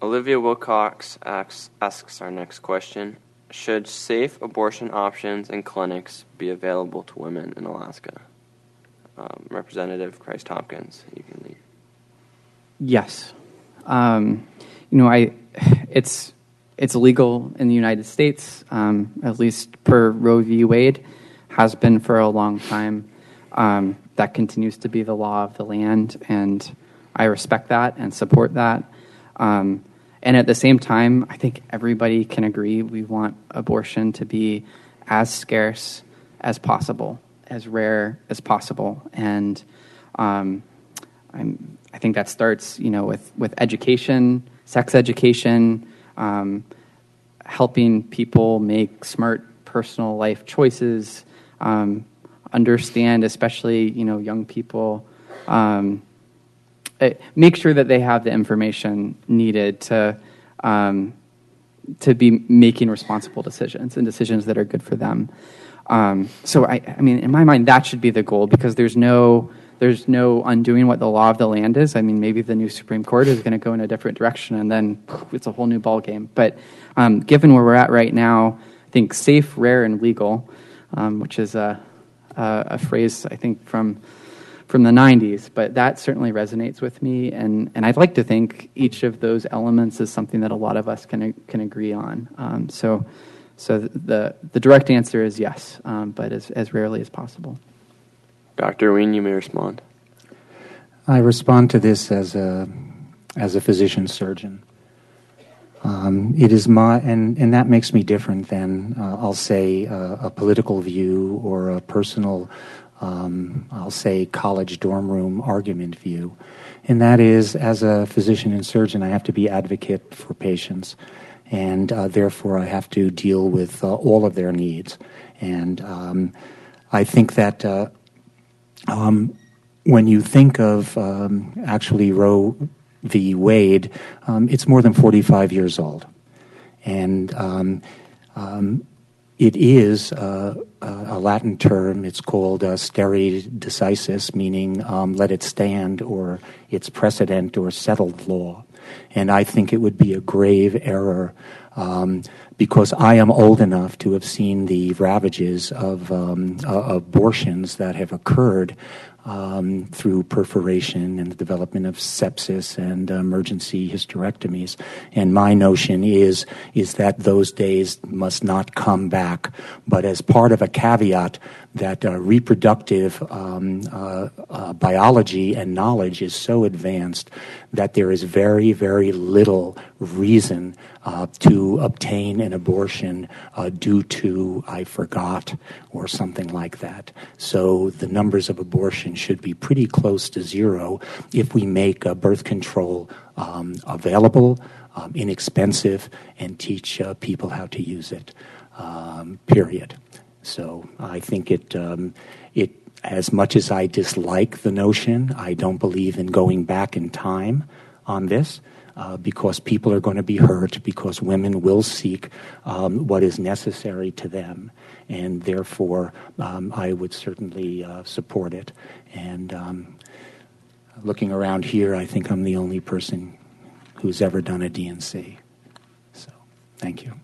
Olivia Wilcox asks our next question. Should safe abortion options and clinics be available to women in Alaska? Representative Christ Hopkins, you can lead. Yes. It's legal in the United States, at least per Roe v. Wade, has been for a long time. That continues to be the law of the land, and I respect that and support that. And at the same time, I think everybody can agree we want abortion to be as scarce as possible, as rare as possible. And I think that starts, with education, sex education, helping people make smart personal life choices, understand, especially, young people, make sure that they have the information needed to be making responsible decisions and decisions that are good for them. So I mean, in my mind, that should be the goal, because there's no undoing what the law of the land is. I mean, maybe the new Supreme Court is going to go in a different direction, and then it's a whole new ballgame. But given where we're at right now, I think safe, rare, and legal, which is a phrase I think from the 90s, but that certainly resonates with me, and I'd like to think each of those elements is something that a lot of us can agree on. So the direct answer is yes, but as rarely as possible. Dr. Wien, you may respond. I respond to this as a physician surgeon. It is and that makes me different than I'll say a political view or a personal, I'll say college dorm room argument view, and that is, as a physician and surgeon, I have to be advocate for patients, and therefore I have to deal with all of their needs, and I think that. When you think of actually Roe v. Wade, it's more than 45 years old. And it is a Latin term. It's called stare decisis, meaning let it stand, or it's precedent or settled law. And I think it would be a grave error because I am old enough to have seen the ravages of abortions that have occurred through perforation and the development of sepsis and emergency hysterectomies. And my notion is that those days must not come back, but as part of a caveat that reproductive biology and knowledge is so advanced that there is very, very little reason to obtain an abortion due to I forgot or something like that. So the numbers of abortion should be pretty close to zero if we make birth control available, inexpensive, and teach people how to use it, period. So I think it as much as I dislike the notion, I don't believe in going back in time on this, because people are going to be hurt, because women will seek what is necessary to them, and therefore I would certainly support it. And looking around here, I think I'm the only person who's ever done a DNC. So, thank you.